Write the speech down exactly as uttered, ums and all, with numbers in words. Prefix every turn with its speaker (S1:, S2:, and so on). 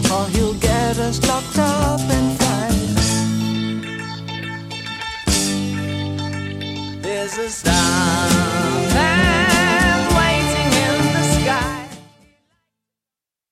S1: or he'll get us locked up and fight. There's a starman